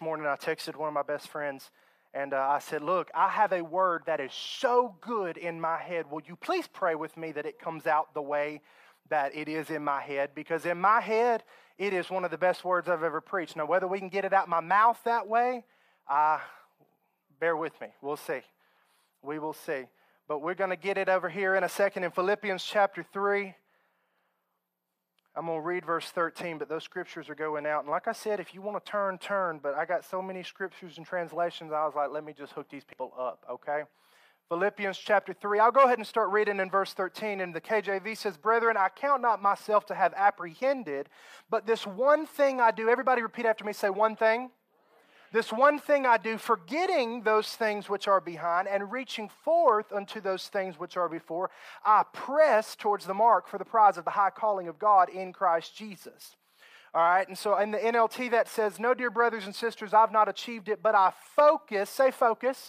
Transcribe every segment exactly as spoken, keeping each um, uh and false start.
morning, I texted one of my best friends, and uh, I said, look, I have a word that is so good in my head. Will you please pray with me that it comes out the way that it is in my head? Because in my head, it is one of the best words I've ever preached. Now, whether we can get it out my mouth that way, uh, bear with me. We'll see. We will see. But we're going to get it over here in a second in Philippians chapter three. I'm going to read verse thirteen, but those scriptures are going out. And like I said, if you want to turn, turn. But I got so many scriptures and translations, I was like, let me just hook these people up, okay? Philippians chapter three. I'll go ahead and start reading in verse thirteen. And the K J V says, Brethren, I count not myself to have apprehended, but this one thing I do. Everybody repeat after me, say one thing. This one thing I do, forgetting those things which are behind and reaching forth unto those things which are before, I press towards the mark for the prize of the high calling of God in Christ Jesus. All right, and so in the N L T that says, no, dear brothers and sisters, I've not achieved it, but I focus, say focus,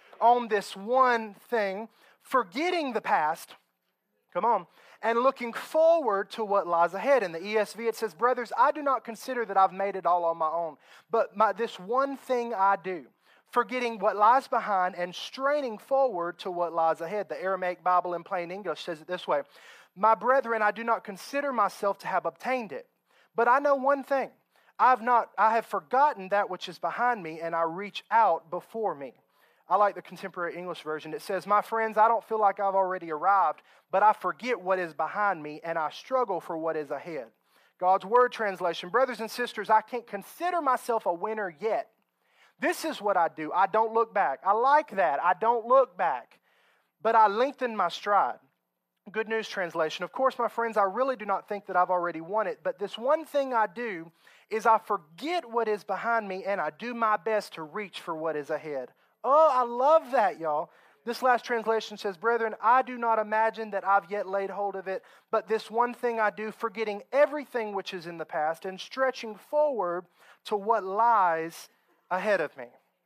on this one thing, forgetting the past, come on, and looking forward to what lies ahead. In the E S V it says, brothers, I do not consider that I've made it all on my own, but my, this one thing I do, forgetting what lies behind and straining forward to what lies ahead. The Aramaic Bible in plain English says it this way, my brethren, I do not consider myself to have obtained it, but I know one thing, I've not, I have forgotten that which is behind me, and I reach out before me. I like the contemporary English version. It says, my friends, I don't feel like I've already arrived, but I forget what is behind me, and I struggle for what is ahead. God's Word translation, brothers and sisters, I can't consider myself a winner yet. This is what I do. I don't look back. I like that. I don't look back, but I lengthen my stride. Good News translation, of course, my friends, I really do not think that I've already won it, but this one thing I do is I forget what is behind me, and I do my best to reach for what is ahead. Oh, I love that, y'all. This last translation says, brethren, I do not imagine that I've yet laid hold of it, but this one thing I do, forgetting everything which is in the past and stretching forward to what lies ahead of me.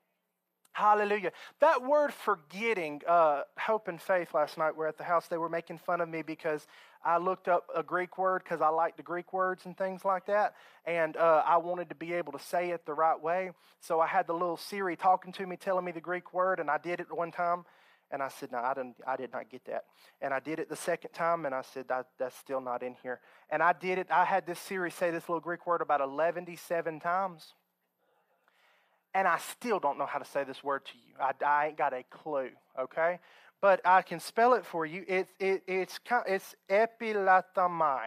Hallelujah. That word forgetting, uh, Hope and Faith last night were at the house. They were making fun of me because I looked up a Greek word because I like the Greek words and things like that. And uh, I wanted to be able to say it the right way. So I had the little Siri talking to me, telling me the Greek word, and I did it one time. And I said, no, I didn't. I did not get that. And I did it the second time, and I said, that, that's still not in here. And I did it. I had this Siri say this little Greek word about eleven-seven times. And I still don't know how to say this word to you. I, I ain't got a clue, okay? But I can spell it for you. It, it, it's it's epilatamai.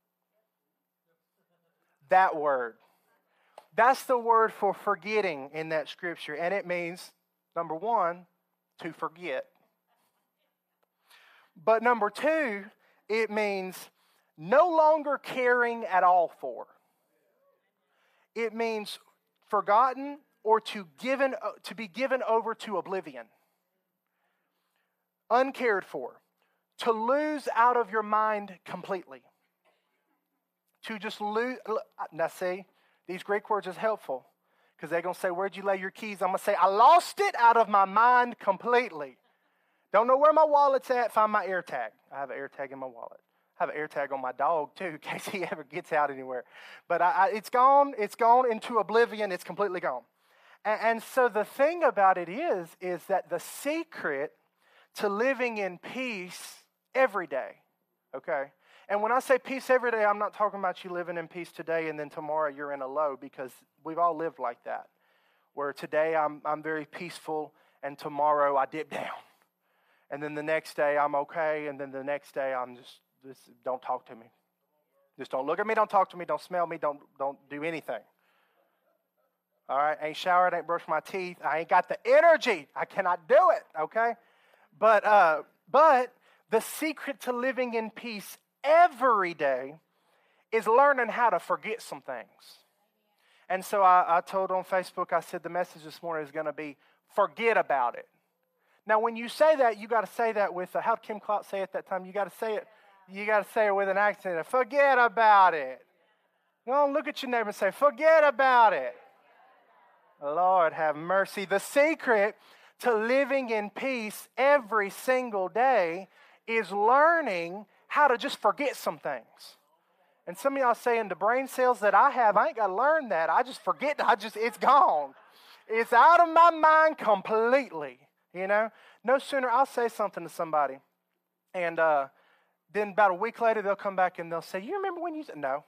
That word. That's the word for forgetting in that scripture. And it means, number one, to forget. But number two, it means no longer caring at all for. It means forgotten, or to given to be given over to oblivion. Uncared for. To lose out of your mind completely. To just lose. Now see, these Greek words is helpful. Because they're going to say, where'd you lay your keys? I'm going to say, I lost it out of my mind completely. Don't know where my wallet's at, find my AirTag. I have an AirTag in my wallet. I have an AirTag on my dog too, in case he ever gets out anywhere. But I, I, it's gone, it's gone into oblivion, it's completely gone. And so the thing about it is, is that the secret to living in peace every day, okay? And when I say peace every day, I'm not talking about you living in peace today and then tomorrow you're in a low, because we've all lived like that, where today I'm I'm very peaceful and tomorrow I dip down. And then the next day I'm okay, and then the next day I'm just, just don't talk to me. Just don't look at me, don't talk to me, don't smell me, don't don't do anything. All right, ain't showered, ain't brushed my teeth. I ain't got the energy. I cannot do it, okay? But uh, but the secret to living in peace every day is learning how to forget some things. And so I, I told on Facebook, I said the message this morning is going to be, forget about it. Now, when you say that, you got to say that with, uh, how did Kim Clark say it that time? You got to say it, you got to say it with an accent. Forget about it. Well, look at your neighbor and say, forget about it. Lord have mercy. The secret to living in peace every single day is learning how to just forget some things. And some of y'all saying the brain cells that I have, I ain't got to learn that. I just forget. I just, it's gone. It's out of my mind completely, you know. No sooner I'll say something to somebody, and uh, then about a week later they'll come back and they'll say, you remember when you said, no.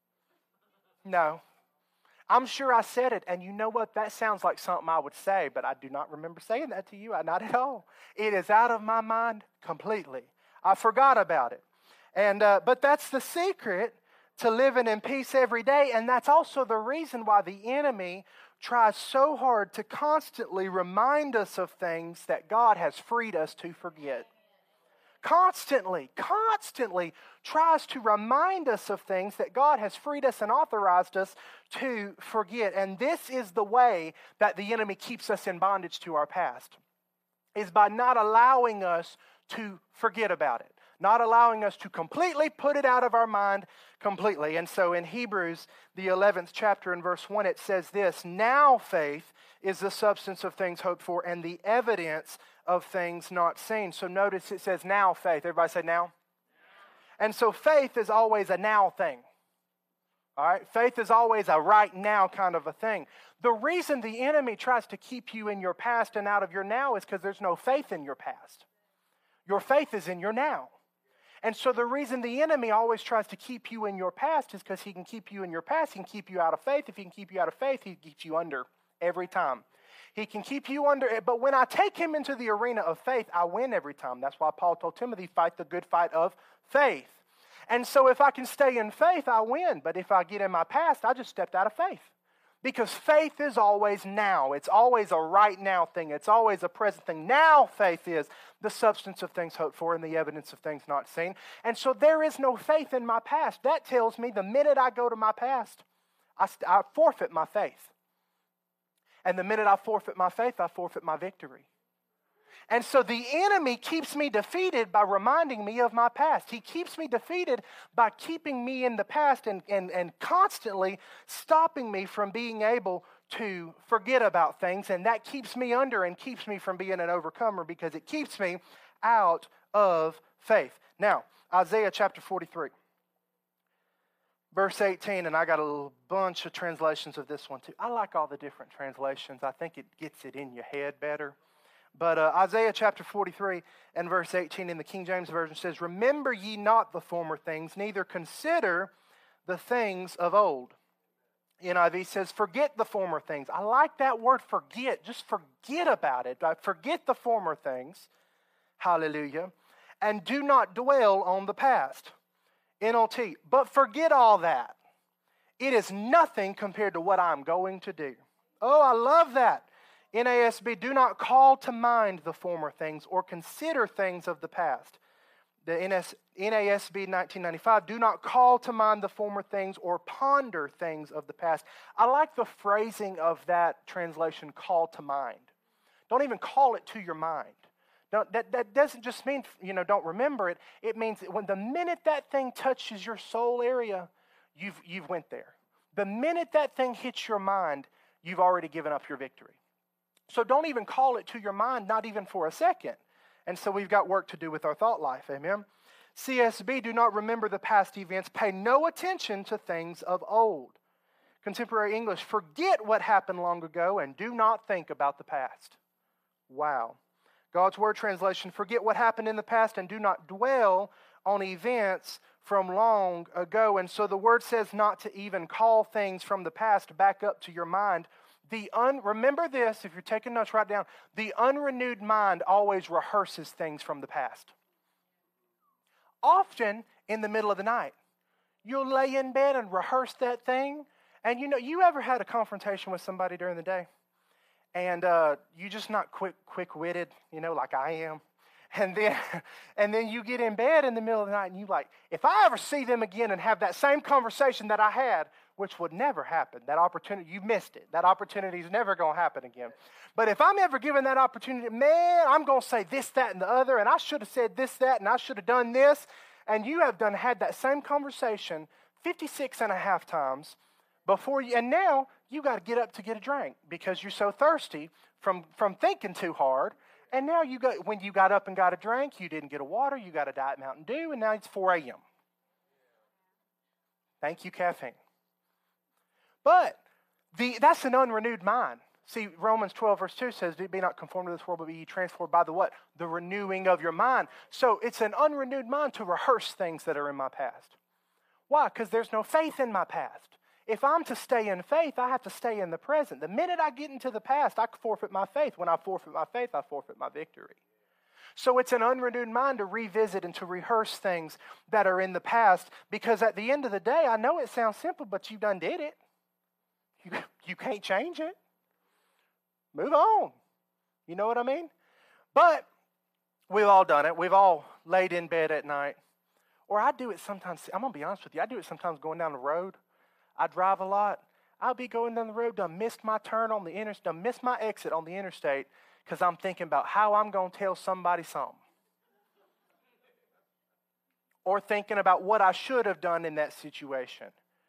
No. I'm sure I said it, and you know what? That sounds like something I would say, but I do not remember saying that to you. I, not at all. It is out of my mind completely. I forgot about it. And uh, but that's the secret to living in peace every day, and that's also the reason why the enemy tries so hard to constantly remind us of things that God has freed us to forget. Constantly, constantly tries to remind us of things that God has freed us and authorized us to forget. And this is the way that the enemy keeps us in bondage to our past, is by not allowing us to forget about it, not allowing us to completely put it out of our mind completely. And so in Hebrews, the eleventh chapter and verse one, it says this, now faith is the substance of things hoped for and the evidence of things not seen. So notice it says now faith. Everybody say now. And so faith is always a now thing. All right? Faith is always a right now kind of a thing. The reason the enemy tries to keep you in your past and out of your now is because there's no faith in your past. Your faith is in your now. And so the reason the enemy always tries to keep you in your past is because he can keep you in your past. He can keep you out of faith. If he can keep you out of faith, he keeps you under every time. He can keep you under it. But when I take him into the arena of faith, I win every time. That's why Paul told Timothy, fight the good fight of faith. And so if I can stay in faith, I win. But if I get in my past, I just stepped out of faith. Because faith is always now. It's always a right now thing. It's always a present thing. Now faith is the substance of things hoped for and the evidence of things not seen. And so there is no faith in my past. That tells me the minute I go to my past, I, I forfeit my faith. And the minute I forfeit my faith, I forfeit my victory. And so the enemy keeps me defeated by reminding me of my past. He keeps me defeated by keeping me in the past and, and, and constantly stopping me from being able to forget about things. And that keeps me under and keeps me from being an overcomer because it keeps me out of faith. Now, Isaiah chapter forty-three. Verse eighteen, and I got a little bunch of translations of this one too. I like all the different translations. I think it gets it in your head better. But uh, Isaiah chapter forty-three and verse eighteen in the King James Version says, remember ye not the former things, neither consider the things of old. N I V says, forget the former things. I like that word forget. Just forget about it. Forget the former things. Hallelujah. And do not dwell on the past. N L T, but forget all that. It is nothing compared to what I'm going to do. Oh, I love that. N A S B, do not call to mind the former things or consider things of the past. The N A S B nineteen ninety-five, do not call to mind the former things or ponder things of the past. I like the phrasing of that translation, call to mind. Don't even call it to your mind. Don't, that, that doesn't just mean, you know, don't remember it. It means that when the minute that thing touches your soul area, you've, you've went there. The minute that thing hits your mind, you've already given up your victory. So don't even call it to your mind, not even for a second. And so we've got work to do with our thought life, amen? C S B, do not remember the past events. Pay no attention to things of old. Contemporary English, forget what happened long ago and do not think about the past. Wow. God's Word translation, forget what happened in the past and do not dwell on events from long ago. And so the Word says not to even call things from the past back up to your mind. The un, remember this, if you're taking notes, write down. The unrenewed mind always rehearses things from the past. Often in the middle of the night, you'll lay in bed and rehearse that thing. And you know, you ever had a confrontation with somebody during the day? And uh, you're just not quick, quick-witted, you know, like I am. And then, and then you get in bed in the middle of the night and you like, if I ever see them again and have that same conversation that I had, which would never happen, that opportunity, you missed it. That opportunity is never going to happen again. But if I'm ever given that opportunity, man, I'm going to say this, that, and the other, and I should have said this, that, and I should have done this. And you have done had that same conversation fifty-six and a half times before you, and now you got to get up to get a drink because you're so thirsty from, from thinking too hard. And now you got, when you got up and got a drink, you didn't get a water, you got a Diet Mountain Dew, and now it's four a.m. Thank you, caffeine. But the that's an unrenewed mind. See, Romans twelve verse two says, be not conformed to this world, but be ye transformed by the what? The renewing of your mind. So it's an unrenewed mind to rehearse things that are in my past. Why? Because there's no faith in my past. If I'm to stay in faith, I have to stay in the present. The minute I get into the past, I forfeit my faith. When I forfeit my faith, I forfeit my victory. So it's an unrenewed mind to revisit and to rehearse things that are in the past, because at the end of the day, I know it sounds simple, but you done did it. You, you can't change it. Move on. You know what I mean? But we've all done it. We've all laid in bed at night. Or I do it sometimes. I'm going to be honest with you. I do it sometimes going down the road. I drive a lot. I'll be going down the road, done missed my turn on the interstate, done missed my exit on the interstate because I'm thinking about how I'm going to tell somebody something. Or thinking about what I should have done in that situation.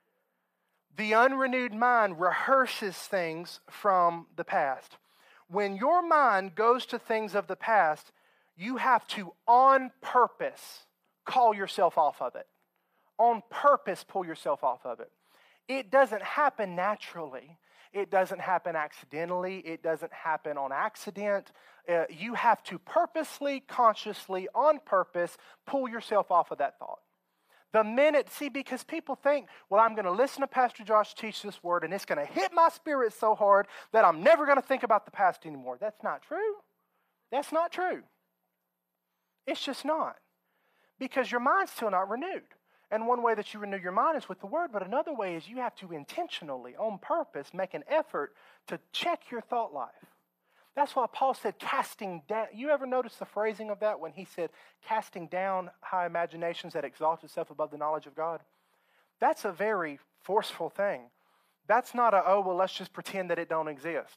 The unrenewed mind rehearses things from the past. When your mind goes to things of the past, you have to, on purpose, call yourself off of it. On purpose, pull yourself off of it. It doesn't happen naturally. It doesn't happen accidentally. It doesn't happen on accident. Uh, you have to purposely, consciously, on purpose, pull yourself off of that thought. The minute, see, because people think, well, I'm going to listen to Pastor Josh teach this word, and it's going to hit my spirit so hard that I'm never going to think about the past anymore. That's not true. That's not true. It's just not. Because your mind's still not renewed. And one way that you renew your mind is with the word, but another way is you have to intentionally, on purpose, make an effort to check your thought life. That's why Paul said casting down. You ever notice the phrasing of that when he said casting down high imaginations that exalt itself above the knowledge of God? That's a very forceful thing. That's not a, oh, well, let's just pretend that it don't exist.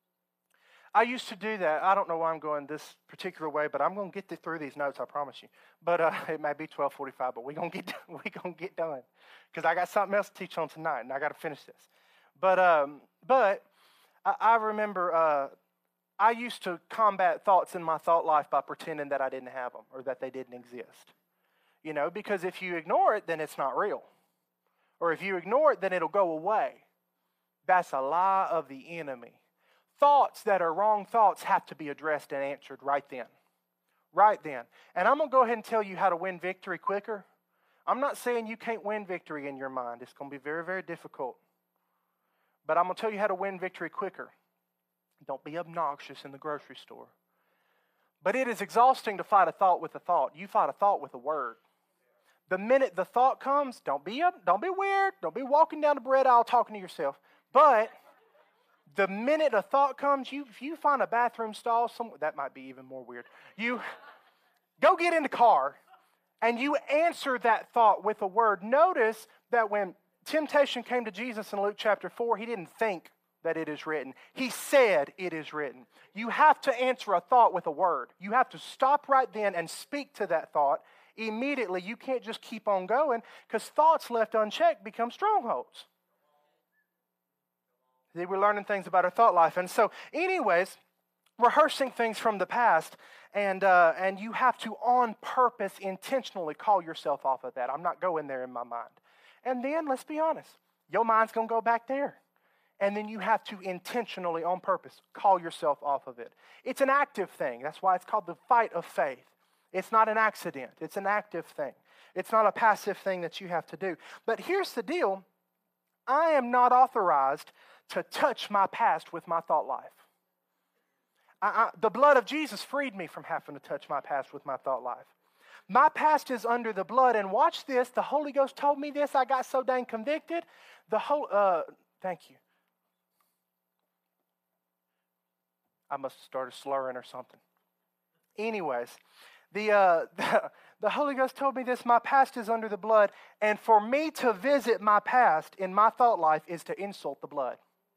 I used to do that. I don't know why I'm going this particular way, but I'm going to get through these notes, I promise you. But uh, it may be twelve forty-five, but we're going to get we gonna get done. Because I got something else to teach on tonight, and I got to finish this. But um, but I, I remember uh, I used to combat thoughts in my thought life by pretending that I didn't have them or that they didn't exist. You know, because if you ignore it, then it's not real. Or if you ignore it, then it'll go away. That's a lie of the enemy. Thoughts that are wrong thoughts have to be addressed and answered right then. Right then. And I'm going to go ahead and tell you how to win victory quicker. I'm not saying you can't win victory in your mind. It's going to be very, very difficult. But I'm going to tell you how to win victory quicker. Don't be obnoxious in the grocery store. But it is exhausting to fight a thought with a thought. You fight a thought with a word. The minute the thought comes, don't be up, don't be weird. Don't be walking down the bread aisle talking to yourself. But the minute a thought comes, you if you find a bathroom stall somewhere, that might be even more weird. You go get in the car and you answer that thought with a word. Notice that when temptation came to Jesus in Luke chapter four, he didn't think that it is written. He said it is written. You have to answer a thought with a word. You have to stop right then and speak to that thought immediately. You can't just keep on going because thoughts left unchecked become strongholds. See, we're learning things about our thought life. And so, anyways, rehearsing things from the past, and uh, and you have to, on purpose, intentionally call yourself off of that. I'm not going there in my mind. And then, let's be honest, your mind's going to go back there. And then you have to intentionally, on purpose, call yourself off of it. It's an active thing. That's why it's called the fight of faith. It's not an accident. It's an active thing. It's not a passive thing that you have to do. But here's the deal. I am not authorized to touch my past with my thought life. I, I, the blood of Jesus freed me from having to touch my past with my thought life. My past is under the blood, and watch this. The Holy Ghost told me this. I got so dang convicted. The whole, uh, thank you. I must have started slurring or something. Anyways, the, uh, the the Holy Ghost told me this. My past is under the blood, and for me to visit my past in my thought life is to insult the blood.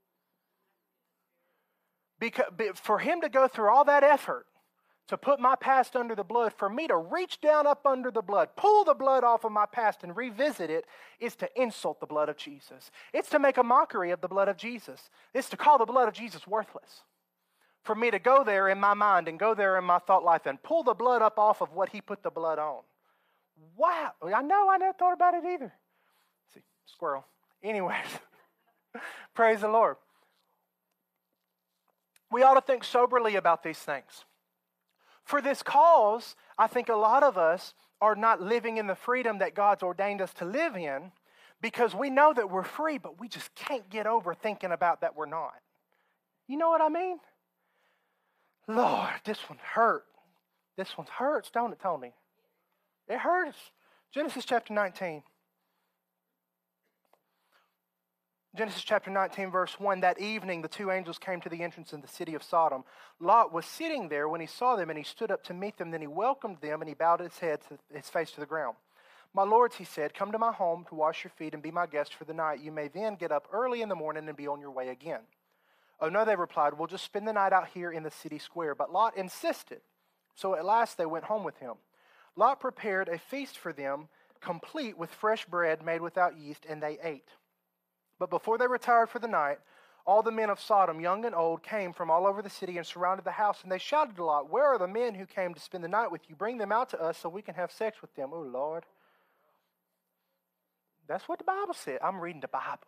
Because for him to go through all that effort to put my past under the blood, for me to reach down up under the blood, pull the blood off of my past and revisit it, is to insult the blood of Jesus. It's to make a mockery of the blood of Jesus. It's to call the blood of Jesus worthless. For me to go there in my mind and go there in my thought life and pull the blood up off of what he put the blood on. Wow. I know, I never thought about it either. See, Squirrel. Anyways, praise the Lord. We ought to think soberly about these things. For this cause, I think a lot of us are not living in the freedom that God's ordained us to live in because we know that we're free, but we just can't get over thinking about that we're not. You know what I mean? Lord, this one hurt. This one hurts, don't it, Tony? It hurts. Genesis chapter nineteen. Genesis chapter nineteen, verse one, that evening the two angels came to the entrance of the city of Sodom. Lot was sitting there when he saw them, and he stood up to meet them. Then he welcomed them, and he bowed his head, to, his face to the ground. My lords, he said, come to my home to wash your feet and be my guest for the night. You may then get up early in the morning and be on your way again. Oh, no, they replied, we'll just spend the night out here in the city square. But Lot insisted. So at last they went home with him. Lot prepared a feast for them, complete with fresh bread made without yeast, and they ate. But before they retired for the night, all the men of Sodom, young and old, came from all over the city and surrounded the house, and they shouted to Lot, where are the men who came to spend the night with you? Bring them out to us so we can have sex with them. Oh, Lord. That's what the Bible said. I'm reading the Bible.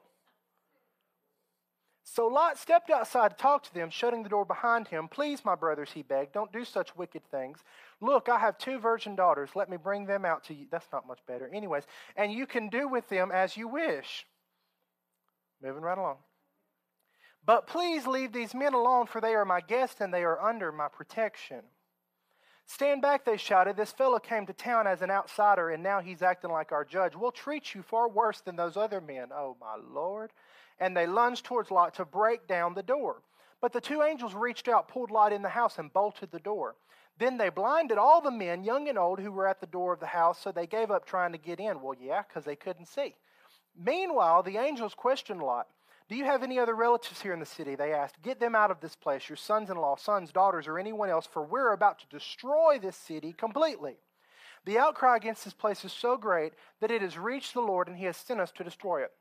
So Lot stepped outside to talk to them, shutting the door behind him. Please, my brothers, he begged, don't do such wicked things. Look, I have two virgin daughters. Let me bring them out to you. That's not much better. Anyways, and you can do with them as you wish. Moving right along. But please leave these men alone, for they are my guests and they are under my protection. Stand back, they shouted. This fellow came to town as an outsider, and now he's acting like our judge. We'll treat you far worse than those other men. Oh, my Lord. And they lunged towards Lot to break down the door. But the two angels reached out, pulled Lot in the house, and bolted the door. Then they blinded all the men, young and old, who were at the door of the house, so they gave up trying to get in. Well, yeah, because they couldn't see. Meanwhile, the angels questioned Lot. Do you have any other relatives here in the city? They asked. Get them out of this place, your sons-in-law, sons, daughters, or anyone else, for we're about to destroy this city completely. The outcry against this place is so great that it has reached the Lord, and he has sent us to destroy it.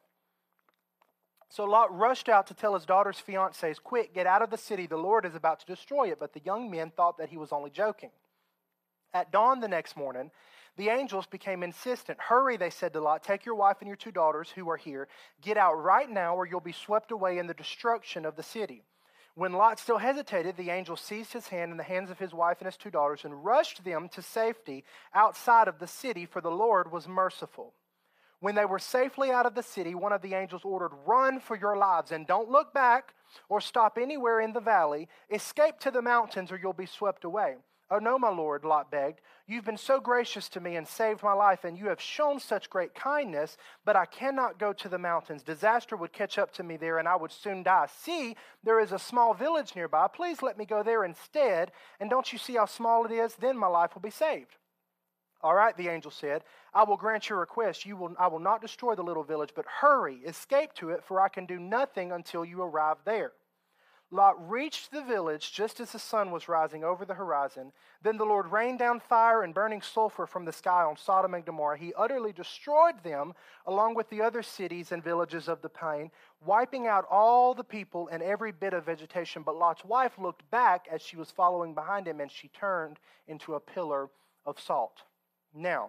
So Lot rushed out to tell his daughter's fiancés, quick, get out of the city. The Lord is about to destroy it. But the young men thought that he was only joking. At dawn the next morning, the angels became insistent. Hurry, they said to Lot, take your wife and your two daughters who are here. Get out right now or you'll be swept away in the destruction of the city. When Lot still hesitated, the angel seized his hand and the hands of his wife and his two daughters and rushed them to safety outside of the city, for the Lord was merciful. When they were safely out of the city, one of the angels ordered, run for your lives and don't look back or stop anywhere in the valley. Escape to the mountains or you'll be swept away. Oh, no, my Lord, Lot begged. You've been so gracious to me and saved my life, and you have shown such great kindness, but I cannot go to the mountains. Disaster would catch up to me there, and I would soon die. See, there is a small village nearby. Please let me go there instead, and don't you see how small it is? Then my life will be saved. All right, the angel said, I will grant your request. You will, I will not destroy the little village, but hurry, escape to it, for I can do nothing until you arrive there. Lot reached the village just as the sun was rising over the horizon. Then the Lord rained down fire and burning sulfur from the sky on Sodom and Gomorrah. He utterly destroyed them along with the other cities and villages of the plain, wiping out all the people and every bit of vegetation. But Lot's wife looked back as she was following behind him, and she turned into a pillar of salt. Now,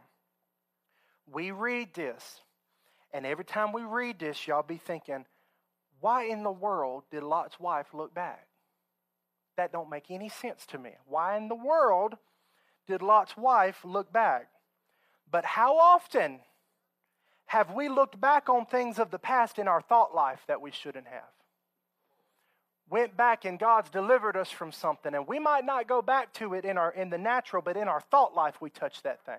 we read this, and every time we read this, y'all be thinking, why in the world did Lot's wife look back? That don't make any sense to me. Why in the world did Lot's wife look back? But how often have we looked back on things of the past in our thought life that we shouldn't have? Went back and God's delivered us from something, and we might not go back to it in our in the natural, but in our thought life we touch that thing.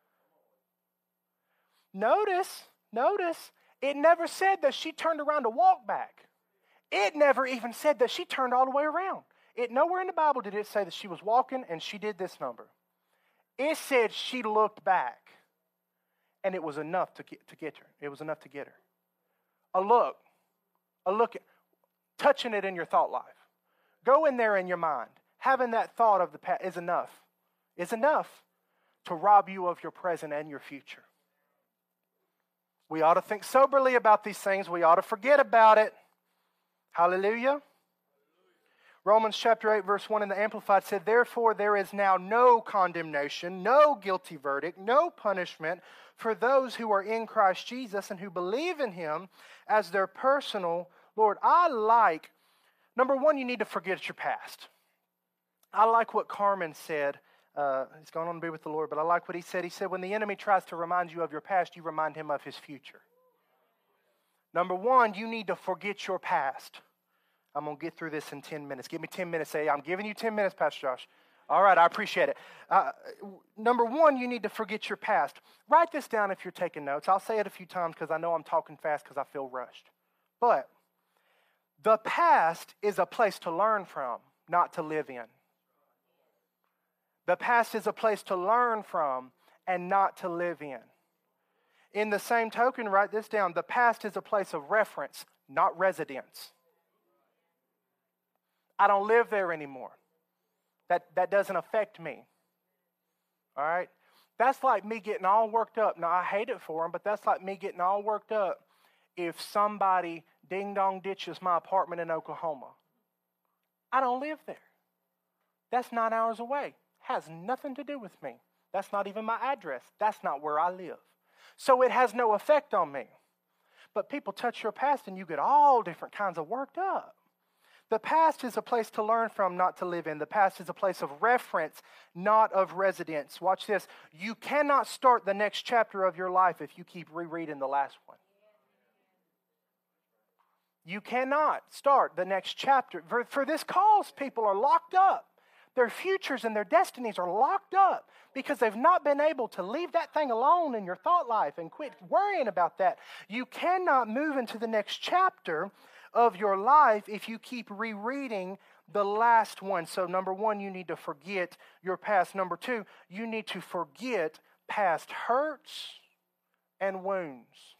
Notice, notice, it never said that she turned around to walk back. It never even said that she turned all the way around. It nowhere in the Bible did it say that she was walking and she did this number. It said she looked back, and it was enough to get, to get her. It was enough to get her. A look, a look, at, touching it in your thought life. Go in there in your mind. Having that thought of the past is enough. Is enough to rob you of your present and your future. We ought to think soberly about these things. We ought to forget about it. Hallelujah. Romans chapter eight, verse one in the Amplified said, "Therefore there is now no condemnation, no guilty verdict, no punishment for those who are in Christ Jesus and who believe in Him as their personal Lord." I like, number one, you need to forget your past. I like what Carmen said. Uh, he's gone on to be with the Lord, but I like what he said. He said, when the enemy tries to remind you of your past, you remind him of his future. Number one, you need to forget your past. I'm going to get through this in ten minutes. Give me ten minutes. Say, I'm giving you ten minutes, Pastor Josh. All right, I appreciate it. Uh, number one, you need to forget your past. Write this down if you're taking notes. I'll say it a few times because I know I'm talking fast because I feel rushed. But the past is a place to learn from, not to live in. The past is a place to learn from and not to live in. In the same token, write this down. The past is a place of reference, not residence. I don't live there anymore. That, that doesn't affect me. All right? That's like me getting all worked up. Now, I hate it for them, but that's like me getting all worked up if somebody ding-dong ditches my apartment in Oklahoma. I don't live there. That's nine hours away. Has nothing to do with me. That's not even my address. That's not where I live. So it has no effect on me. But people touch your past and you get all different kinds of worked up. The past is a place to learn from, not to live in. The past is a place of reference, not of residence. Watch this. You cannot start the next chapter of your life if you keep rereading the last one. You cannot start the next chapter. For, for this cause, people are locked up. Their futures and their destinies are locked up because they've not been able to leave that thing alone in your thought life and quit worrying about that. You cannot move into the next chapter of your life if you keep rereading the last one. So number one, you need to forget your past. Number two, you need to forget past hurts and wounds.